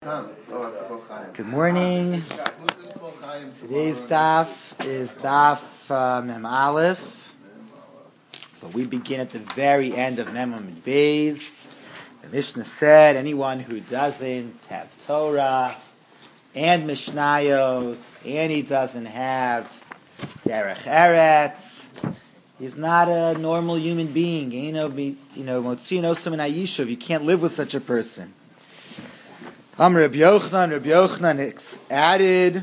Good morning. Today's daf is daf Mem Aleph, but we begin at the very end of Mem Amud Beis. The Mishnah said anyone who doesn't have Torah and Mishnayos and he doesn't have Derech Eretz, he's not a normal human being. You can't live with such a person. Rabbi Yochanan added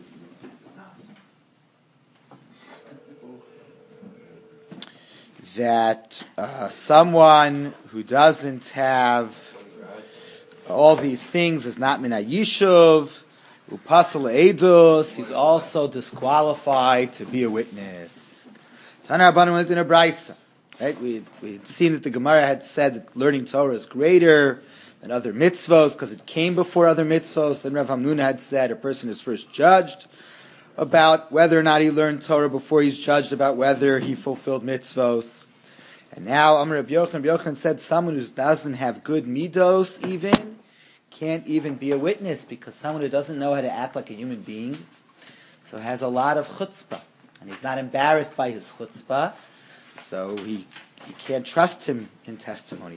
that someone who doesn't have all these things is not min hayishuv, upasal edus. He's also disqualified to be a witness. Tana Rabbanan went in a brisa. Right, we had seen that the Gemara had said that learning Torah is greater and other mitzvos, because it came before other mitzvos. Then Rav Hamnuna had said a person is first judged about whether or not he learned Torah before he's judged about whether he fulfilled mitzvos. And now Amar Rabbi Yochanan said someone who doesn't have good midos even can't even be a witness, because someone who doesn't know how to act like a human being, so has a lot of chutzpah, and he's not embarrassed by his chutzpah, so you can't trust him in testimony.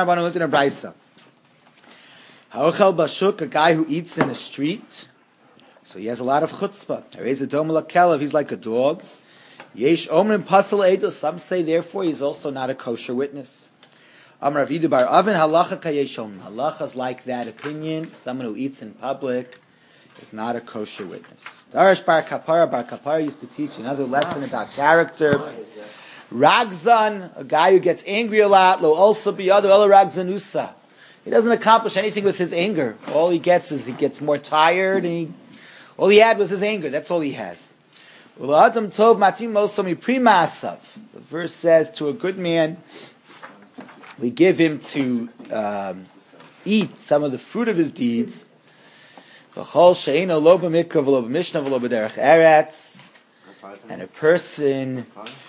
Ha'ochel bashuk, a guy who eats in the street, so he has a lot of chutzpah. He's like a dog. Yesh omrim pasal edus. Some say therefore he's also not a kosher witness. Amar Rav bar Avin halacha kayesh omrim. Halacha is like that opinion. Someone who eats in public is not a kosher witness. Darash bar Kapara used to teach another lesson about character. Ragzan, a guy who gets angry a lot. Lo also biyadu ela ragzanusa. He doesn't accomplish anything with his anger. All he gets is he gets more tired, and all he had was his anger. That's all he has. The verse says, to a good man, we give him to eat some of the fruit of his deeds. And a person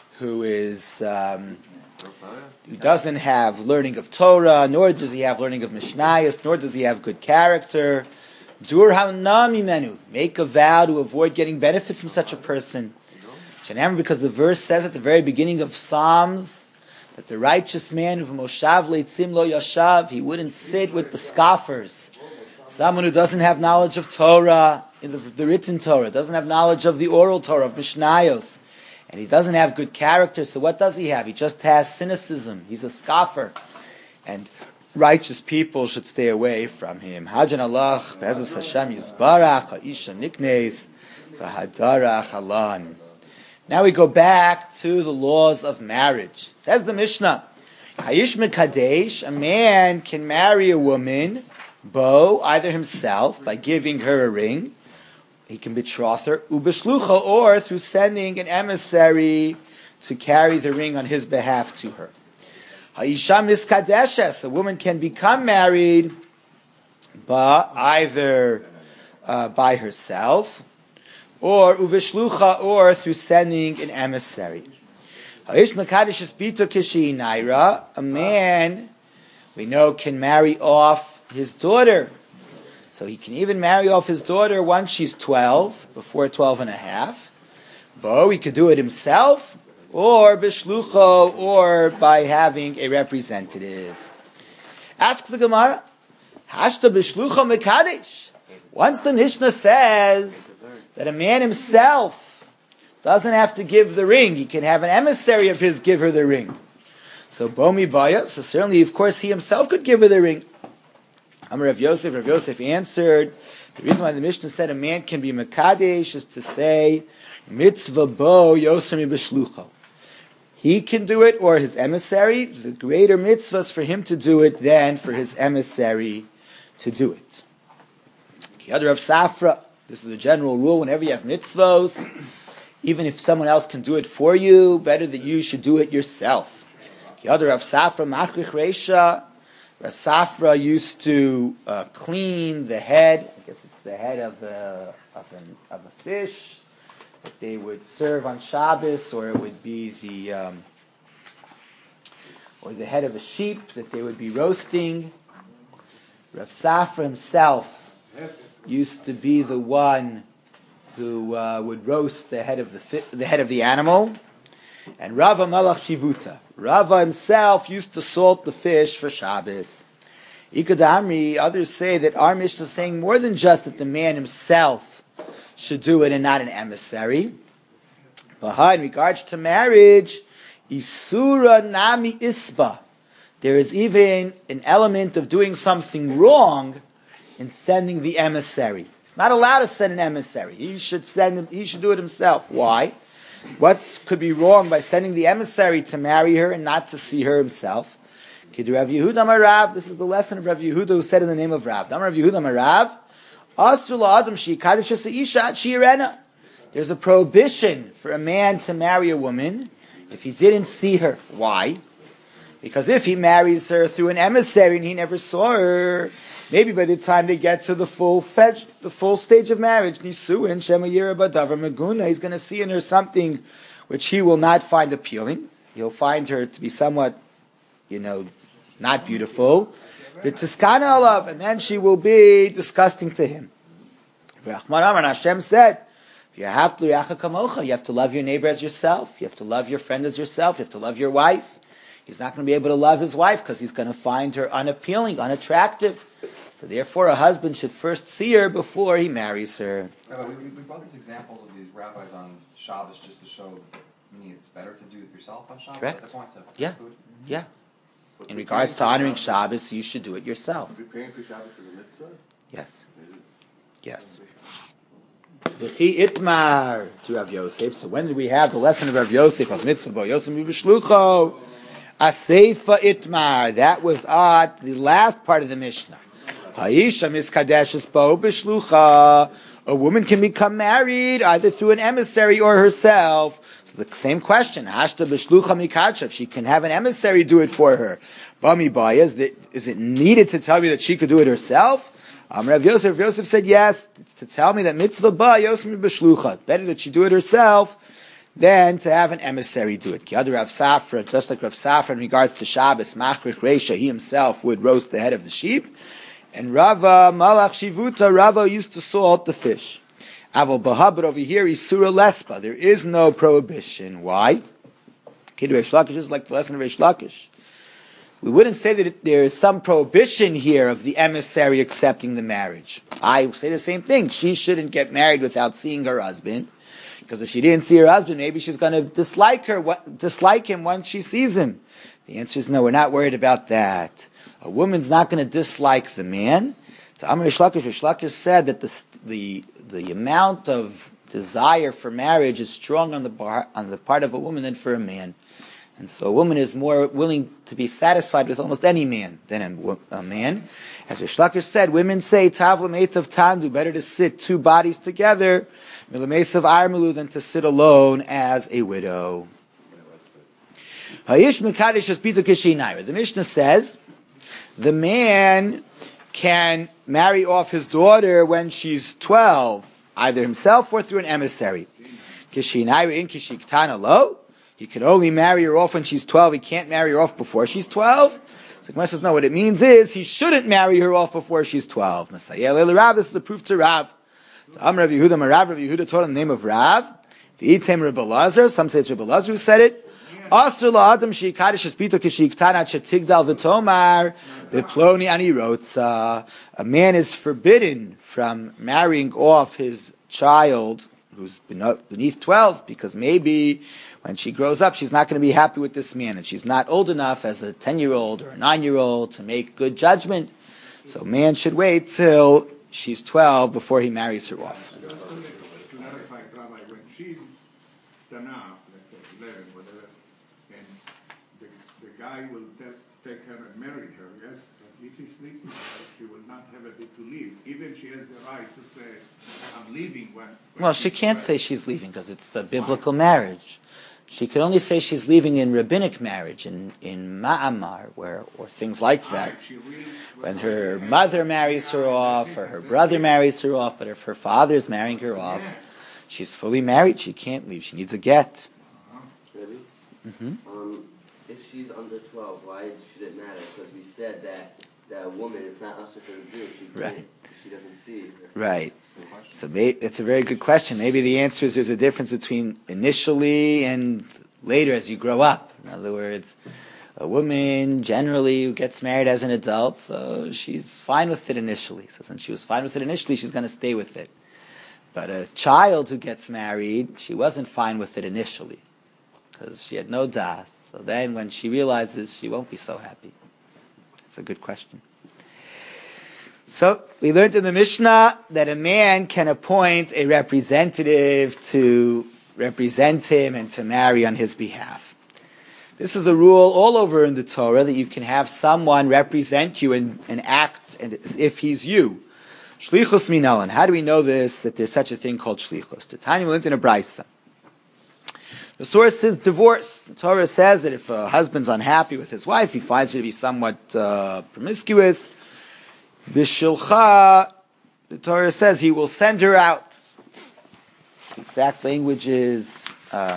who doesn't have learning of Torah, nor does he have learning of Mishnayos, nor does he have good character, make a vow to avoid getting benefit from such a person. Because the verse says at the very beginning of Psalms that the righteous man who moshav leitzim lo yashav, he wouldn't sit with the scoffers. Someone who doesn't have knowledge of Torah, in the written Torah, doesn't have knowledge of the oral Torah, of Mishnayos, and he doesn't have good character, so what does he have? He just has cynicism. He's a scoffer. And righteous people should stay away from him. Hajan Allah, Be'ezus Hashem Yisbarach, Ha'isha Niknes, V'hadarach Halan. Now we go back to the laws of marriage. Says the Mishnah, Ha'ish Mekadesh, a man can marry a woman, either himself, by giving her a ring, he can betroth her, ubeshlucha, or through sending an emissary to carry the ring on his behalf to her. Ha'isha miskadeshes, a woman can become married, but either by herself, or uveshlucha, or through sending an emissary. Ha'ish mekadeshes bito kishi naira, a man we know can marry off his daughter. So he can even marry off his daughter once she's 12, before 12 and a half. But he could do it himself, or bishlucho, or by having a representative. Ask the Gemara, Hashta bishlucho mekadesh. Once the Mishnah says that a man himself doesn't have to give the ring, he can have an emissary of his give her the ring. So Bomi Baya, so certainly, of course, he himself could give her the ring. Amar Rav Yosef answered, the reason why the Mishnah said a man can be mekadesh is to say, mitzvah bo yosemi b'shlucho. He can do it, or his emissary. The greater mitzvah is for him to do it than for his emissary to do it. Kiyad Rav Safra, this is the general rule, whenever you have mitzvos, even if someone else can do it for you, better that you should do it yourself. Kiyad Rav Safra, machrich reisha, Rav Safra used to clean the head. I guess it's the head of a fish that they would serve on Shabbos, or it would be the head of a sheep that they would be roasting. Rav Safra himself used to be the one who would roast the head of the animal, and Rava Malach Shivuta. Rava himself used to salt the fish for Shabbos. Ikad Amri, others say that our Mishnah is saying more than just that the man himself should do it and not an emissary. But in regards to marriage, Isura Nami Isba, there is even an element of doing something wrong in sending the emissary. He's not allowed to send an emissary. He should do it himself. Why? What could be wrong by sending the emissary to marry her and not to see her himself? This is the lesson of Rav Yehuda who said in the name of Rav. There's a prohibition for a man to marry a woman if he didn't see her. Why? Because if he marries her through an emissary and he never saw her, maybe by the time they get to the full stage of marriage, Nisuin, Shema Yerabadavar Maguna, he's going to see in her something which he will not find appealing. He'll find her to be somewhat, not beautiful. V'tiskana alav, and then she will be disgusting to him. V'achman Amar, Hashem said, you have to love your neighbor as yourself. You have to love your friend as yourself. You have to love your wife. He's not going to be able to love his wife because he's going to find her unappealing, unattractive. So therefore, a husband should first see her before he marries her. We brought these examples of these rabbis on Shabbos just to show that it's better to do it yourself on Shabbos. Correct. At the point to Yeah. food. Yeah. In regards to honoring Shabbos, you should do it yourself. Preparing for Shabbos is a mitzvah? Yes. Yes. V'chi itmar to Rav Yosef. So when did we have the lesson of Rav Yosef of mitzvah bo Yosef b'shlucho? Aseifa itmar. That was at the last part of the Mishnah. Ha'isha miskadeshes bo b'shlucha. A woman can become married either through an emissary or herself. So the same question. Hashta b'shlucha mikadsha. If she can have an emissary do it for her. Bami bayas. Is it needed to tell me that she could do it herself? Rav Yosef said yes. It's to tell me that mitzvah ba Yosef b'shlucha. Better that she do it herself than to have an emissary do it. Kiad Rav Safra, just like Rav Safra in regards to Shabbos, Machrich Reisha, he himself would roast the head of the sheep. And Rava Malach Shivuta, Rava used to salt the fish. Aval Baha, but over here, Isura Lespa. There is no prohibition. Why? Kid Reish Lakish is like the lesson of Reish Lakish. We wouldn't say that there is some prohibition here of the emissary accepting the marriage. I say the same thing. She shouldn't get married without seeing her husband. Because if she didn't see her husband, maybe she's going to dislike him once she sees him. The answer is no, we're not worried about that. A woman's not going to dislike the man. To Amar Reish Lakish said that the amount of desire for marriage is strong on the part of a woman than for a man. And so a woman is more willing to be satisfied with almost any man than a man. As Reish Lakish said, women say, Tavla meitav tandu, better to sit two bodies together, milamesav armelu, than to sit alone as a widow. Hayish mekadesh es bitu kishinayra. The Mishnah says, the man can marry off his daughter when she's 12, either himself or through an emissary. Kishinayra in kishiktana lo. He can only marry her off when she's 12. He can't marry her off before she's 12. So Gemara says, no, what it means is he shouldn't marry her off before she's 12. Messiah Rav, this is a proof to Rav. Rav Yehuda taught in the name of Rav. V'item Rebbe Lazar, some say it's Rebbe Lazar who said it. Asur la'adam she'ikadish es bito k'she'iktanat she'tigdal v'tomar beploni ani rotza. A man is forbidden from marrying off his child who's beneath 12, because maybe when she grows up, she's not going to be happy with this man, and she's not old enough as a 10-year-old or a 9-year-old to make good judgment. So a man should wait till she's 12 before he marries her off. Just to clarify, Rabbi, when she's Tana, let's say 11, whatever, and the guy will take her and marry her, yes? But if he's sleeping with her, she will not have a bit to leave. Even she has the right to say, I'm leaving when Well, she can't say she's leaving because it's a biblical marriage. She can only say she's leaving in rabbinic marriage, in ma'amar, or things like that. When her mother marries her off, or her brother marries her off, but if her father is marrying her off, she's fully married. She can't leave. She needs a get. Maybe? Mm-hmm. If she's under 12, why should it matter? Because we said that a woman, it's not us to do. She Right. she doesn't see. Right. Good question. So it's a very good question. Maybe the answer is there's a difference between initially and later as you grow up. In other words, a woman generally who gets married as an adult, so she's fine with it initially. So since she was fine with it initially, she's going to stay with it. But a child who gets married, she wasn't fine with it initially because she had no das. So then when she realizes, she won't be so happy. It's a good question. So we learned in the Mishnah that a man can appoint a representative to represent him and to marry on his behalf. This is a rule all over in the Torah that you can have someone represent you and act as if he's you. Shlichus minalan. How do we know this? That there's such a thing called shlichus. The Tanya learned in a brisa. The source is divorce. The Torah says that if a husband's unhappy with his wife, he finds her to be somewhat promiscuous. V'shilcha, the Torah says he will send her out. The exact language is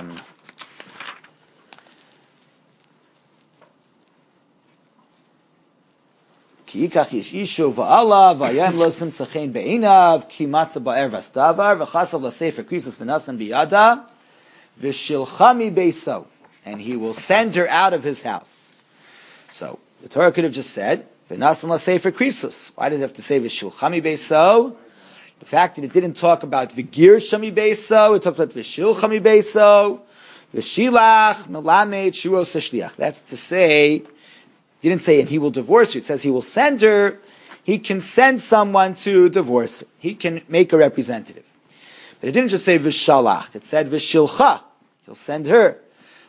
Ki yikach ish ishu va'ala v'ayem lo simtzachein be'inav ki matzah ba'er v'stavar v'chasav l'sefer krisus v'nasan biyada v'shilchami beiso, and he will send her out of his house. So the Torah could have just said v'nasan l'sefer krisus. Why did it have to say v'shilchami beiso? The fact that it didn't talk about v'gir shami beiso, it talked about v'shilchami beiso, v'shilach melamed shuos hashliach. That's to say, he didn't say, and he will divorce her. It says he will send her. He can send someone to divorce her. He can make a representative. But it didn't just say v'shalach. It said v'shilcha. He'll send her.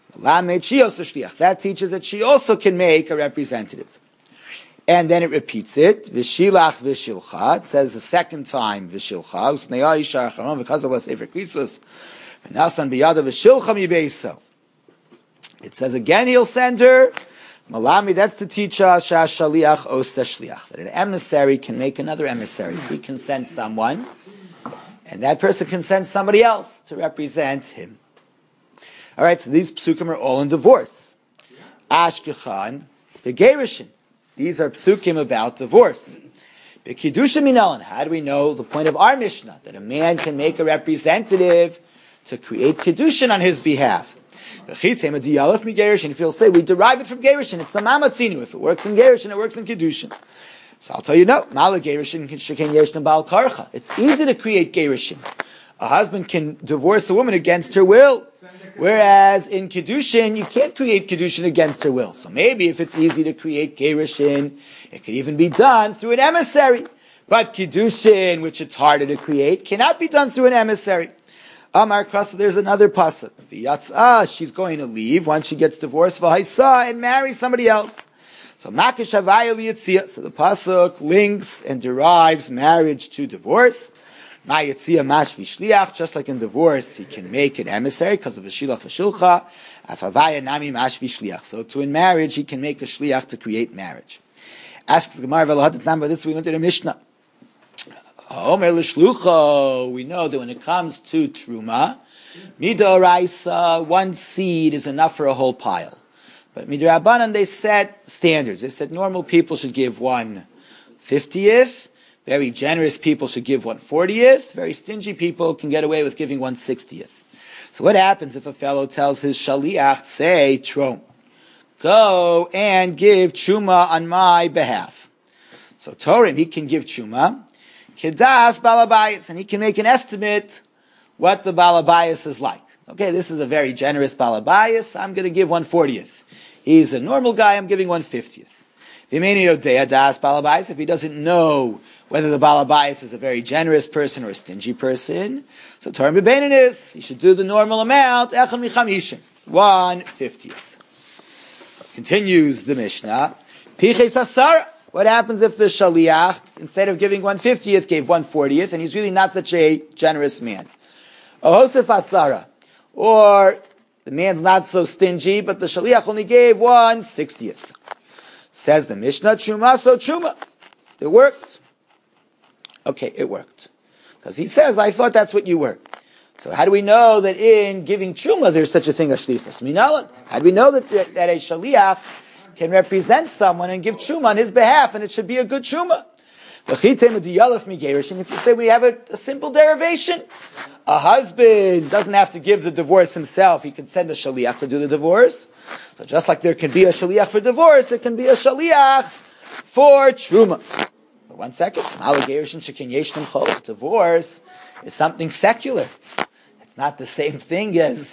That teaches that she also can make a representative. And then it repeats it. V'shilach v'shilcha. It says the second time v'shilcha. Usneya isha acharon v'kazav l'sefer krisus. V'nasan biyada v'shilcha mibeisa. It says again he'll send her. Malami, that's to teach us shaliach osa shliach, that an emissary can make another emissary. He can send someone, and that person can send somebody else to represent him. All right, so these psukim are all in divorce. Ashkechan, begerishin. These are psukim about divorce. Bekidusha minalan. How do we know the point of our Mishnah, that a man can make a representative to create kedushin on his behalf? If you'll say we derive it from Gerushin, it's a mamatzinu. If it works in Gerushin, it works in Kedushin. So I'll tell you no. It's easy to create Gerushin. A husband can divorce a woman against her will. Whereas in Kedushin, you can't create Kedushin against her will. So maybe if it's easy to create Gerushin, it could even be done through an emissary. But Kedushin, which it's harder to create, cannot be done through an emissary. Amar Krasa, there's another pasuk. She's going to leave once she gets divorced, v'haisa, and marry somebody else. So Makish Havaya Liyatzia. So the pasuk links and derives marriage to divorce. Mayatzia Mash Vishliach, just like in divorce, he can make an emissary because of the Shilach V'Shilcha. Afavaya Nami Mash Vishliach. So too in marriage, he can make a shliach to create marriage. Ask the Gemara V'Lahadat Namba. This we learned in a Mishnah. Omer l'shlucho, we know that when it comes to truma, midoraisa, one seed is enough for a whole pile. But midorabanan, they set standards. They said normal people should give 1/50th, very generous people should give 1/40th, very stingy people can get away with giving 1/60th. So what happens if a fellow tells his shaliach, say, Trom, go and give truma on my behalf. So Torim, he can give truma. Kedas balabayas, and he can make an estimate what the balabayas is like. Okay, this is a very generous balabayas. I'm going to give 1/40th. He's a normal guy. I'm giving 1/50th. If he doesn't know whether the balabayas is a very generous person or a stingy person, so Torah Bebeinin is he should do the normal amount. 1/50th. Continues the Mishnah. Piches asara. What happens if the shaliach, instead of giving 1/50th, gave 1/40th, and he's really not such a generous man? Ohosef asara. Or the man's not so stingy, but the shaliach only gave 1/60th. Says the Mishnah, Truma, so Truma. It worked. Okay, it worked. Because he says, I thought that's what you were. So how do we know that in giving Truma there's such a thing as shlichus? Minalan. How do we know that a shaliach can represent someone and give truma on his behalf, and it should be a good truma? And if you say we have a simple derivation, a husband doesn't have to give the divorce himself. He can send a shaliach to do the divorce. So just like there can be a shaliach for divorce, there can be a shaliach for truma. But 1 second. Divorce is something secular. It's not the same thing as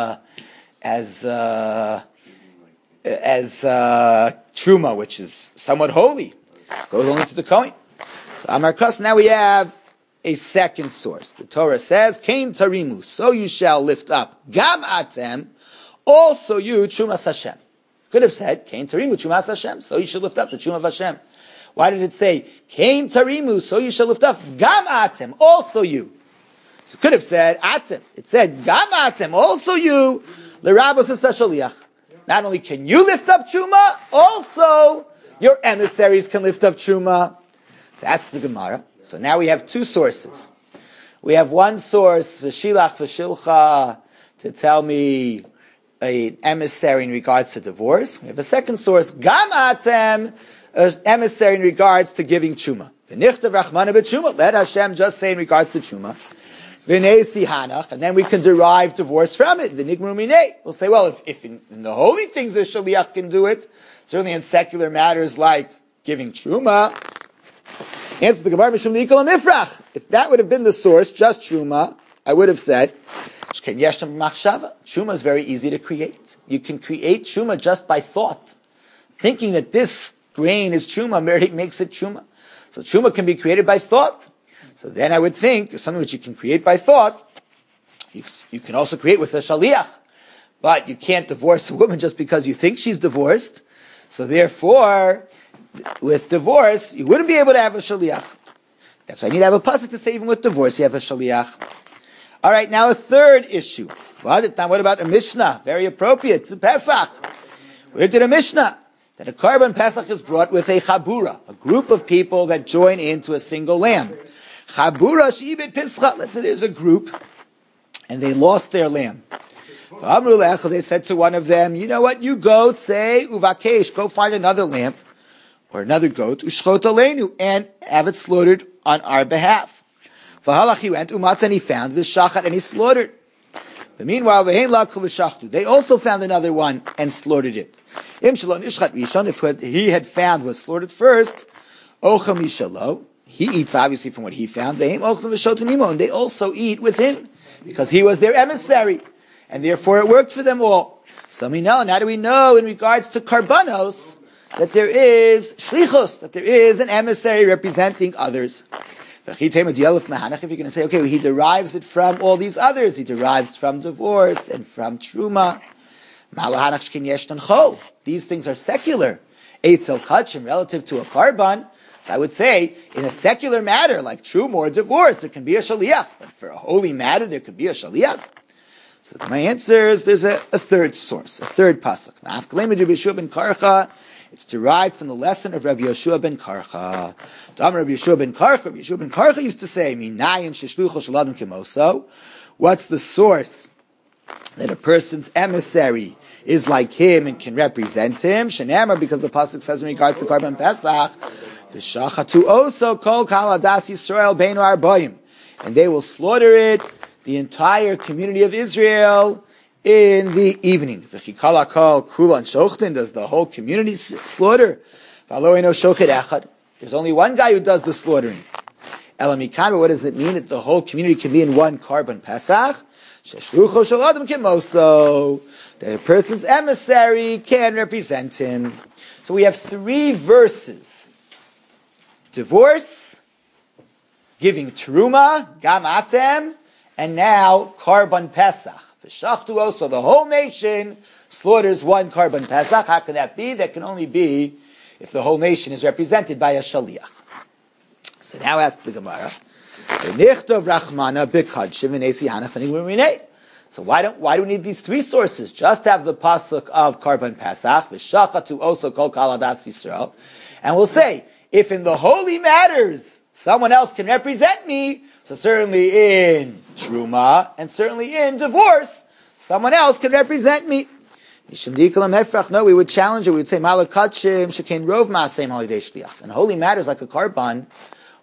truma, which is somewhat holy. Goes only to the Kohen. So Amar Kras, now we have a second source. The Torah says, Kain tarimu, so you shall lift up. Gam atem, also you, Trumas Hashem. Could have said, Kain tarimu, Trumas Hashem, so you should lift up the Truma of Hashem. Why did it say, Kain tarimu, so you shall lift up. Gam atem, also you. So it could have said, atem. It said, Gam atem, also you, l'rabos shaliach. Not only can you lift up Truma, also your emissaries can lift up Truma. So ask the Gemara. So now we have two sources. We have one source, v'shilach v'shilcha, to tell me an emissary in regards to divorce. We have a second source, gam atem, an emissary in regards to giving Truma. V'nichtav rachmana b'Truma, let Hashem just say in regards to Truma. V'nei hanach, and then we can derive divorce from it. V'nigmru minei. We'll say, well, if in the holy things the shaliach can do it, certainly in secular matters like giving Truma. Answer the Gemara, Mishum Nikol Mifrach. If that would have been the source, just Truma, I would have said, Truma is very easy to create. You can create Truma just by thought. Thinking that this grain is Truma makes it Truma. So Truma can be created by thought. So then I would think, something that you can create by thought, you can also create with a shaliach. But you can't divorce a woman just because you think she's divorced. So therefore, with divorce, you wouldn't be able to have a shaliach. That's why I need to have a pasuk to say even with divorce you have a shaliach. All right, now a third issue. What about a Mishnah? Very appropriate. It's a Pesach. Where did a Mishnah? That a Karban Pesach is brought with a chabura, a group of people that join into a single lamb. Chabura she'ibet pischa. Let's say there's a group, and they lost their lamb. They said to one of them, you know what, you go, say, uvakesh, go find another lamb, or another goat, ushchot aleinu, and have it slaughtered on our behalf. V'halach, he went, umatz, and he found v'shachat, and he slaughtered. But meanwhile, v'hein lakhu v'shachtu, they also found another one and slaughtered it. Im shalon ishchat rishon, if what he had found was slaughtered first, ocham mishalo, he eats obviously from what he found, v'heim ocham v'shotu nimo, and they also eat with him, because he was their emissary, and therefore it worked for them all. So we know, now do we know in regards to karbanos, that there is shlichus, that there is an emissary representing others. If you're going to say, okay, well, he derives it from all these others. He derives from divorce and from truma. These things are secular. Eitzel kachim, relative to a karban. So I would say, in a secular matter, like truma or divorce, there can be a shaliach. But for a holy matter, there could be a shaliach. So my answer is, there's a third source, a third pasuk. It's derived from the lesson of Rabbi Yeshua ben Karcha. Rabbi Yeshua ben Karcha used to say, what's the source that a person's emissary is like him and can represent him? Shenamar, because the pasuk says in regards to Karban Pesach, V'shachatu oso kol kal adas Yisrael beinu arboim, and they will slaughter it, the entire community of Israel, in the evening. Does the whole community slaughter? There's only one guy who does the slaughtering. What does it mean that the whole community can be in one Karban Pesach? That a person's emissary can represent him. So we have three verses. Divorce, giving Teruma, Gam Atem, and now Karban Pesach. So the whole nation slaughters one Karban Pesach. How can that be? That can only be if the whole nation is represented by a shaliach. So now asks the Gemara, so why do we need these three sources? Just have the pasuk of Karban Pesach, v'shachatu also kol kal adas Yisrael, and we'll say, if in the holy matters someone else can represent me, so certainly in Truma and certainly in divorce, someone else can represent me. No, we would challenge it. We would say, in holy matters like a karban,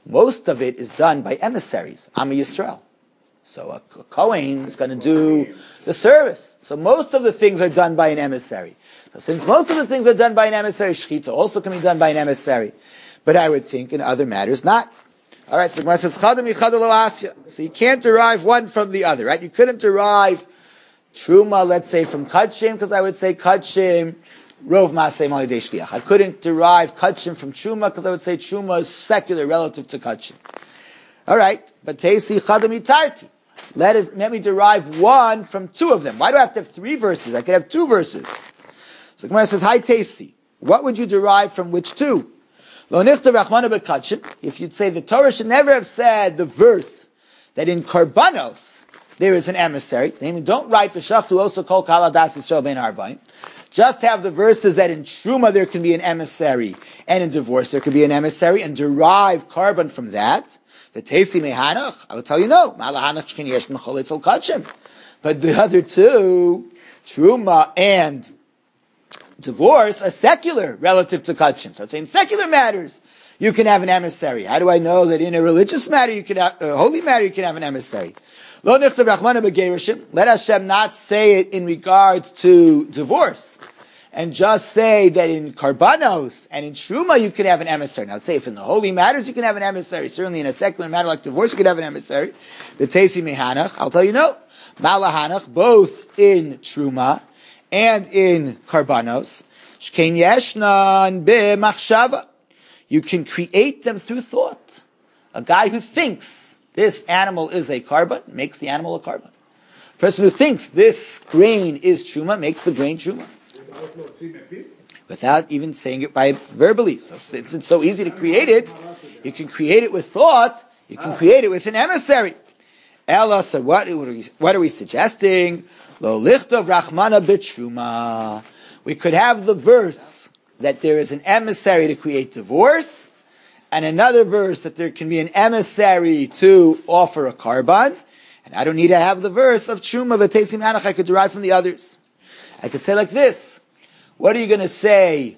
most of it is done by emissaries. Am Yisrael. So a Kohen is going to do the service. So most of the things are done by an emissary. So since most of the things are done by an emissary, Shechita also can be done by an emissary. But I would think in other matters not. Alright, so the Gemara says, Chadam yichad lo asya. So you can't derive one from the other, right? You couldn't derive Truma, let's say, from Kachim, because I would say Kachim, Rov Masei Malidei Shliach. I couldn't derive Kachim from Truma, because I would say Truma is secular relative to Kachim. Alright, but Teisi Chadam yitarti. Let me derive one from two of them. Why do I have to have three verses? I could have two verses. So the Gemara says, Hi Teisi. What would you derive from which two? Lo nichtav Rachmana b'Kachim. If you'd say the Torah should never have said the verse that in Karbanos there is an emissary. Namely, don't write v'shachtu also kol kal adas Yisrael bein harba'im. Just have the verses that in Truma there can be an emissary, and in divorce there can be an emissary, and derive Karban from that. The Tesi mehanach, I will tell you no. Malahanach shkin yesh mecholitz al Kachim. But the other two, Truma and divorce, are secular relative to Kachim. So it's in secular matters you can have an emissary. How do I know that in a religious matter you can have, a holy matter you can have an emissary? Lo nichtav Rachmana b'Gereshim. Let Hashem not say it in regards to divorce, and just say that in Karbanos and in Truma you can have an emissary. Now let's say if in the holy matters you can have an emissary, certainly in a secular matter like divorce you can have an emissary. The Tesi mehanach, I'll tell you no. Malahanach, both in Truma and in Karbanos, Shkein Yeshnan b'machshava. You can create them through thought. A guy who thinks this animal is a Karban makes the animal a Karban. A person who thinks this grain is Truma makes the grain Truma. Without even saying it by verbally. So since it's so easy to create it, you can create it with thought, you can create it with an emissary. Ella, so what are we suggesting? Lo lichtov Rachmana b'Truma. We could have the verse that there is an emissary to create divorce, and another verse that there can be an emissary to offer a Karban, and I don't need to have the verse of Truma v'Tesi mehanach. I could derive from the others. I could say like this. What are you going to say?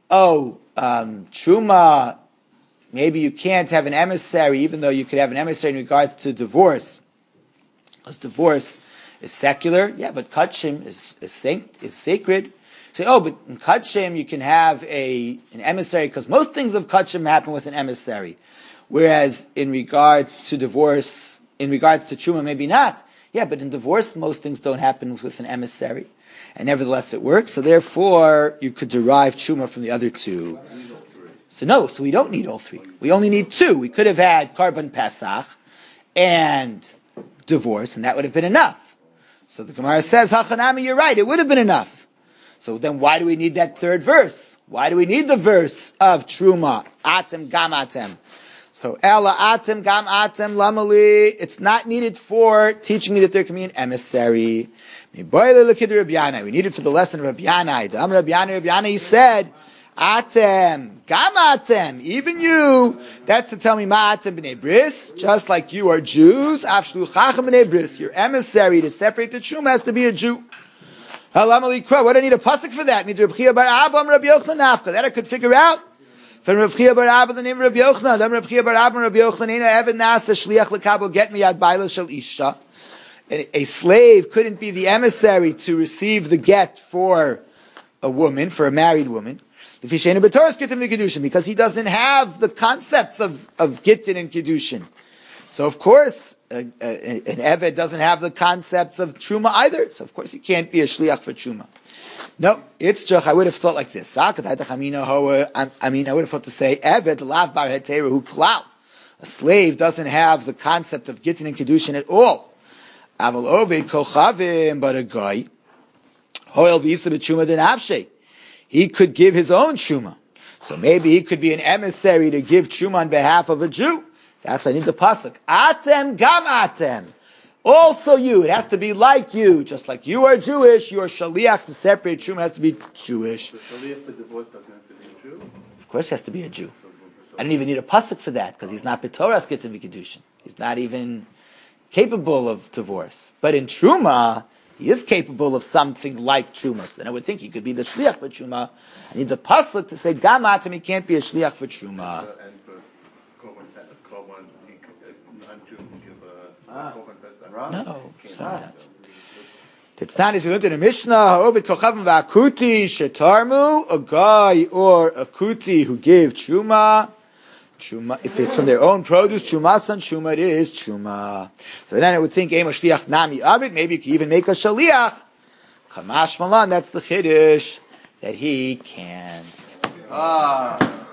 Truma, maybe you can't have an emissary, even though you could have an emissary in regards to divorce. Because divorce is secular. Yeah, but Kachim is sacred. Say, but in Kachim you can have an emissary, because most things of Kachim happen with an emissary. Whereas in regards to divorce, in regards to Truma, maybe not. Yeah, but in divorce most things don't happen with an emissary. And nevertheless it works, so therefore you could derive Truma from the other two. So we don't need all three. We only need two. We could have had Karban Pesach and divorce, and that would have been enough. So the Gemara says, Hachanami, you're right, it would have been enough. So then why do we need that third verse? Why do we need the verse of Truma? Atem gam atem. So Ela atem gam atem lamali. It's not needed for teaching me that there can be an emissary. We need it for the lesson of Rabbi Yanai. Rabbi Yanai, he said, Atem, Gam Atem, even you. That's to tell me, Ma'atem b'nei bris, just like you are Jews, Av shluchachem b'nei bris. Your emissary to separate the Truma has to be a Jew. What do I need a pasuk for that? That I could figure out. From Rav Chia bar Abba, the name of Rabbi Yochanan. Rav Chia bar Abba, Rabbi Yochanan, Evan Nasa Shliach Lekabel Get Me Ad Baila Shel Isha. A slave couldn't be the emissary to receive the get for a woman, for a married woman, because he doesn't have the concepts of Gittin and Kiddushin. So of course, an Eved doesn't have the concepts of Truma either. So of course he can't be a Shliach for Truma. No, it's just, I would have thought like this. I would have thought to say, Eved lav bar heteru hu klau. A slave doesn't have the concept of Gittin and Kiddushin at all. Aval oved kochavim, but a guy, hoel v'isa b'truma denavshe. He could give his own truma. So maybe he could be an emissary to give truma on behalf of a Jew. That's why I need the pasuk. Atem gam atem. Also you. It has to be like you. Just like you are Jewish, your shaliach to separate truma has to be Jewish. The shaliach for divorce doesn't have to be a Jew? Of course he has to be a Jew. I don't even need a pasuk for that, because he's not b'toras gittin v'kiddushin. He's not even capable of divorce. But in Truma, he is capable of something like Truma. So then I would think he could be the Shliach for Truma. I need the pasuk to say, Gam Atem, he can't be a Shliach for Truma. And for Korban give a Korban Pesach. No, sorry. Titnan is learned in a Mishnah. Ha'ovid kochavim va'akuti shetarmu, a guy or a kuti who gave truma. Truma, if it's from their own produce, trumasan truma, it is truma. So then I would think, ema shliach nami abit. Maybe you could even make a shaliach. Kamash malan, that's the chiddush that he can't.